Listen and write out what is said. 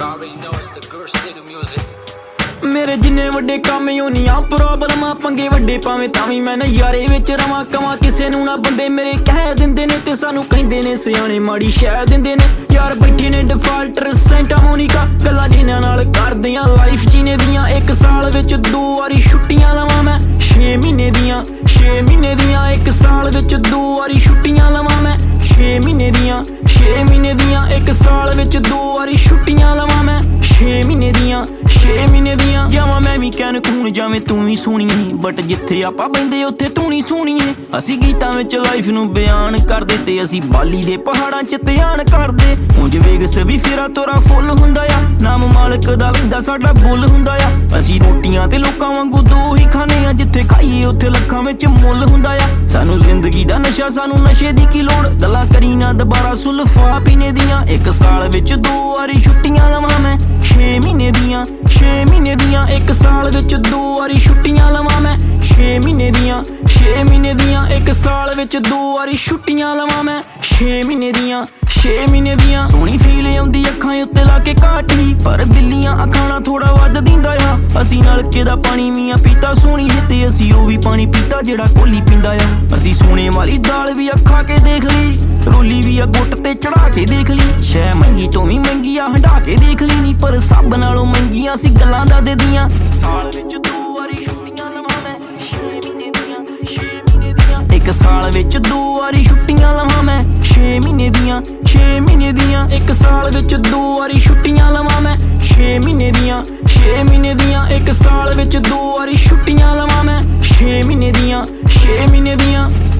already know it's the Gur City music. मेरे जिन्ने वड्डे काम होनियां प्रॉब्लमां पंगे वड्डे पावें तावी मैं नज़ारे विच रवां कवां किसे नूं ना बंदे मेरे कह दिंदे ने ते सानू कहिंदे ने सियाणे माड़ी शै दिंदे ने यार बैठे ने डिफाल्टर सेंटा मोनिका गल्लां जिन्हां नाल करदियां लाइफ जीने दियां एक साल विच 2 वारी छुट्टियां लवां मैं 6 महीने दियां 6 महीने दियां एक साल विच 2 वारी छुट्टियां लवां मैं 6 महीने दियां 6 महीने दियां एक साल विच 2 वारी छुट्टियां लवां मैं 6 महीने दियां 6 महीने दियां जावां मैं भी कहन खून जावें तू भी सोहणीए बट जिथे आपां बहिंदे उत्थे तू नहीं सोहणीए असीं गीतां विच लाइफ नूं बयान करदे ते असीं बाली दे पहाड़ां च ध्यान करदे ਉਂਝ ਵੇਗਸ ਵੀ ਫੇਰਾ ਤੋਰਾ ਫੁੱਲ ਹੁੰਦਾ ਆ ਨਾਮ ਮਾਲਕ ਦਾ ਲੈਂਦਾ ਸਾਡਾ ਬੁੱਲ ਹੁੰਦਾ ਆ ਅਸੀਂ ਰੋਟੀਆਂ ਤੇ ਲੋਕਾਂ ਵਾਂਗੂ ਦੋ ਹੀ ਖਾਣੇ ਆ ਜਿੱਥੇ ਖਾਈਏ ਉੱਥੇ ਲੱਖਾਂ ਵਿੱਚ ਮੁੱਲ ਹੁੰਦਾ ਆ ਸਾਨੂੰ ਜ਼ਿੰਦਗੀ ਦਾ ਨਸ਼ਾ ਸਾਨੂੰ ਨਸ਼ੇ ਦੀ ਕੀ ਲੋੜ ਗੱਲਾਂ ਕਰੀ ਨਾ ਦੁਬਾਰਾ ਸੁਲਫਾ ਪੀਣੇ ਦੀਆਂ ਇੱਕ ਸਾਲ ਵਿੱਚ 2 ਵਾਰੀ ਛੁੱਟੀਆਂ ਲਵਾਂ ਮੈਂ 6 ਮਹੀਨੇ ਦੀਆਂ 6 ਮਹੀਨੇ ਦੀਆਂ ਇੱਕ ਸਾਲ ਵਿੱਚ 2 ਵਾਰੀ ਛੁੱਟੀਆਂ ਲਵਾਂ ਮੈਂ 6 ਮਹੀਨੇ ਦੀਆਂ 6 ਮਹੀਨੇ ਦੀਆਂ ਇੱਕ ਸਾਲ ਵਿੱਚ 2 ਵਾਰੀ ਛੁੱਟੀਆਂ ਲਵਾਂ ਮੈਂ 6 ਮਹੀਨੇ ਦੀਆਂ 6 ਮਹੀਨੇ ਦੀਆਂ ਸੋਹਣੀ ਫੀਲ ਆਉਂਦੀ ਅੱਖਾਂ ਉੱਤੇ ਲਾ ਕੇ ਕਾਟੀ ਪਰ ਬਿੱਲੀਆਂ ਅੱਖਾਂ ਨਾਲ ਥੋੜਾ ਵੱਧ ਦਿੰਦਾ ਆ ਅਸੀਂ ਨਲਕੇ ਦਾ ਪਾਣੀ ਮੀਆਂ ਪੀਤਾ ਸੋਹਣੀ ਤੇ ਅਸੀਂ ਉਹ ਵੀ ਪਾਣੀ ਪੀਤਾ ਜਿਹੜਾ ਕੋਲੀ ਪੀਂਦਾ ਆ ਅਸੀਂ ਸੋਨੇ ਵਾਲੀ ਦਾਲ ਵੀ ਅੱਖਾਂ ਕੇ ਦੇਖ ਲਈ ਰੋਲੀ ਵੀ ਆ ਗੁੱਟ ਤੇ ਚੜਾ ਕੇ ਦੇਖ ਲਈ ਸ਼ੈ ਮਹਿੰਗੀ ਤੋਂ ਵੀ ਮਹਿੰਗੀ ਆ ਹੰਡਾ ਕੇ ਦੇਖ ਲਈ ਨਹੀਂ ਪਰ ਸਭ ਨਾਲੋਂ ਮਹਿੰਗੀਆਂ ਸੀ ਗੱਲਾਂ ਦਾ ਦੇ ਦੀਆਂ ਸਾਲ ਵਿੱਚ 2 ਵਾਰੀ ਛੁੱਟੀਆਂ ਲਵਾਂ ਮੈਂ 6 ਮਹੀਨੇ ਦੀਆਂ 6 ਮਹੀਨੇ ਦੀਆਂ ਇੱਕ ਸਾਲ ਵਿੱਚ 2 ਵਾਰੀ ਛੁੱਟੀਆਂ ਲਵਾਂ ਮੈਂ 6 ਮਹੀਨੇ ਦੀਆਂ 6 ਮਹੀਨੇ ਦੀਆਂ ਇੱਕ ਸਾਲ ਵਿੱਚ 2 ਵਾਰੀ ਛੁੱਟੀਆਂ ਲਵਾਂ ਮੈਂ 6 ਮਹੀਨੇ ਦੀਆਂ 6 ਮਹੀਨੇ ਦੀਆਂ ਇੱਕ ਸਾਲ ਵਿੱਚ 2 ਵਾਰੀ ਛੁੱਟੀਆਂ ਲਵਾਂ ਮੈਂ 6 ਮਹੀਨੇ ਦੀਆਂ 6 ਮਹੀਨੇ ਦੀਆਂ